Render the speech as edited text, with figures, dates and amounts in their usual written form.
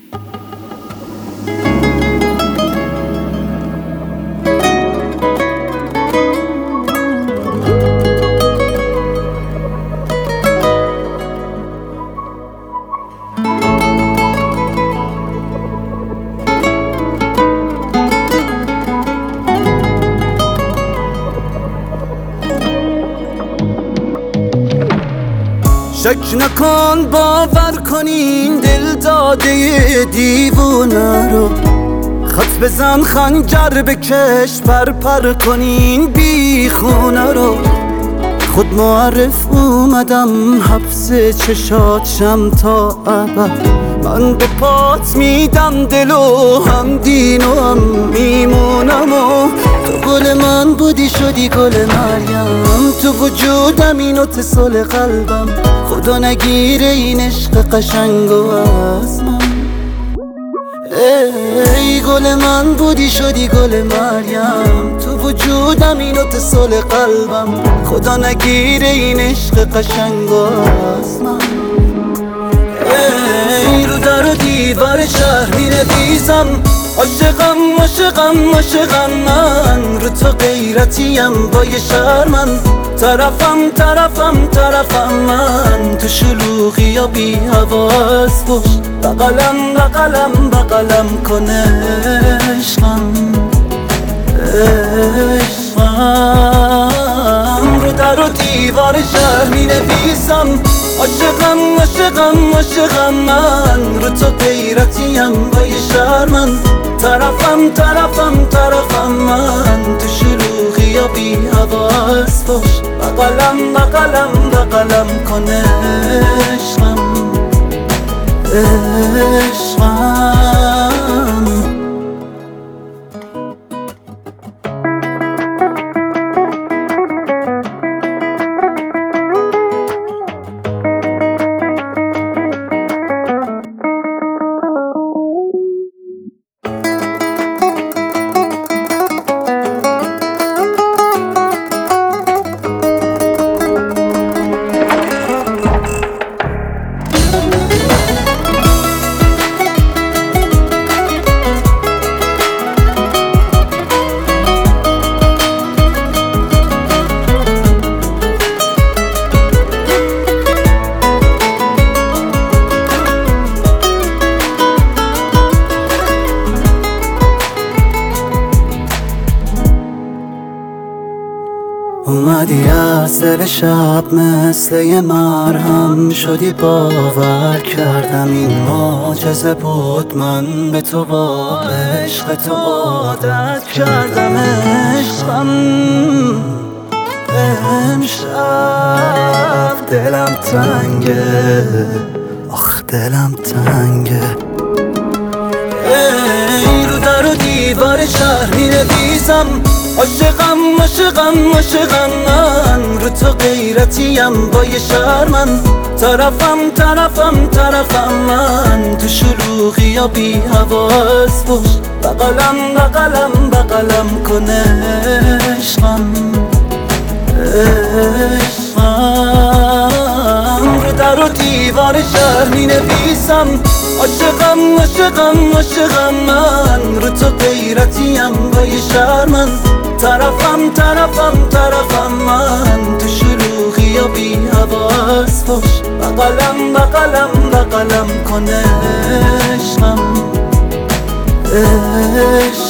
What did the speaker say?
شک نکن باور کنین دل داده دیوونه رو، خط بزن خنجر بکش پر کنین بی خونه رو. خود معرف اومدم حبس چشاتشم تا ابد، من به پات میدم دل و هم دین و هم میمونم و تو گل من بودی شدی گل مریم، تو وجودم این اتصال قلبم، خدا نگیره این عشق قشنگو از من. ای گل من بودی شدی گل مریم، تو وجودم این اتصال قلبم، خدا نگیره این عشق قشنگو از من. ای رو در و دیوار شهر می‌نویسم عاشقم عاشقم عاشقم من، رو تو غیرتیم با یه شرمن، طرفم من، تو شلوغی یا بی حواس باش، بغلم کنه عشقم رو در و دیوار شهر می‌نویسم عاشقم عاشقم عاشقم من، رو تو غیرتیم با یه شرمن، طرفم من، تو شلوغی یا بی حواس باش، بغلم کنه عشقم اومدی از دل شب مثل یه مرهم شدی، باور کردم این معجزه بود، من به تو با عشق تو عادت کردم. عشقم امشب دلم تنگه، آخ دلم تنگه. ای رو در و دیوار شهر می‌نویسم عاشقم عاشقم عاشقم من، رو تو غیرتیم با یه شرمن، طرفم من، تو شلوغی یا بی حواس باش، بغلم کنه عشقم رو در و دیوار شهر می‌نویسم عاشقم عاشقم عاشقم من، رو تو غیرتیم با یه شرمن، طرفم من، تو شلوغی یا بی حواس باش، بغلم کنه عشقم